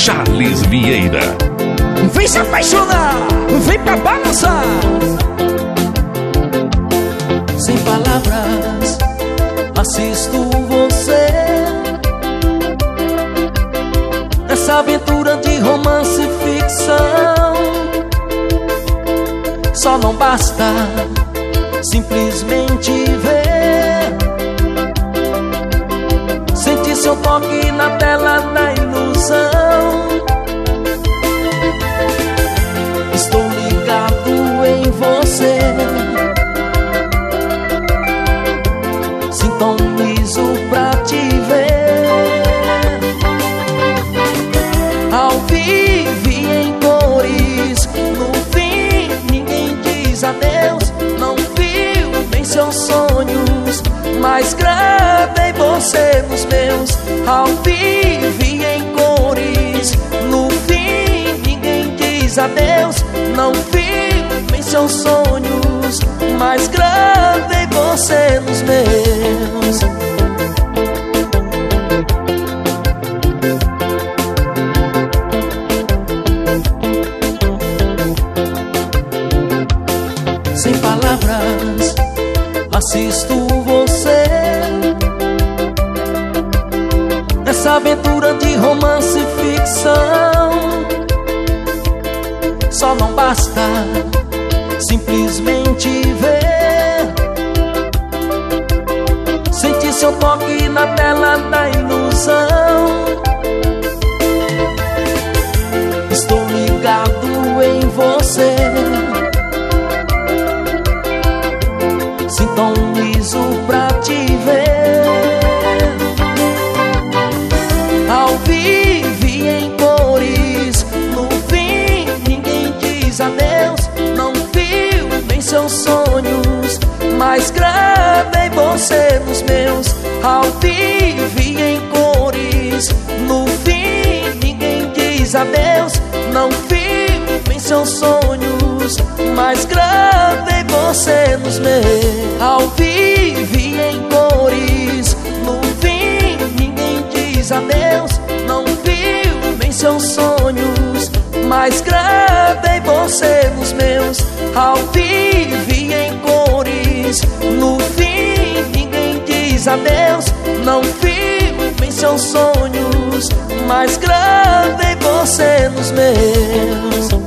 Charles Vieira. Vem se apaixonar, vem pra balançar. Sem palavras, assisto você nessa aventura de romance e ficção. Só não basta simplesmente ver, sentir seu toque na tela da ilusão. Estou ligado em você, sintonizo pra te ver. Ao vivo e em cores, no fim ninguém diz adeus. Não viu nem seus sonhos, mas gravei você nos meus. Ao vivo e em cores, no fim ninguém diz adeus. Não viu nem seus sonhos, mas gravei você nos meus. Sem palavras, assisto você nessa aventura de romance e ficção. Só não basta simplesmente ver, sentir seu toque na tela da ilusão. Estou ligado em você, sintonizo pra te ver. Ao vivo e em cores, no fim ninguém diz adeus. Não viu nem seus sonhos, mas gravei você nos meus. Ao vivo e em cores, no fim ninguém diz adeus. Não viu nem seus sonhos, mas gravei você nos meus. Ao vivo e em cores, no fim ninguém diz adeus. Não viu nem seus sonhos, mas gravei você nos meus. Ao vivo e em cores, no fim ninguém diz adeus. Não viu nem seus sonhos, mas gravei você nos meus.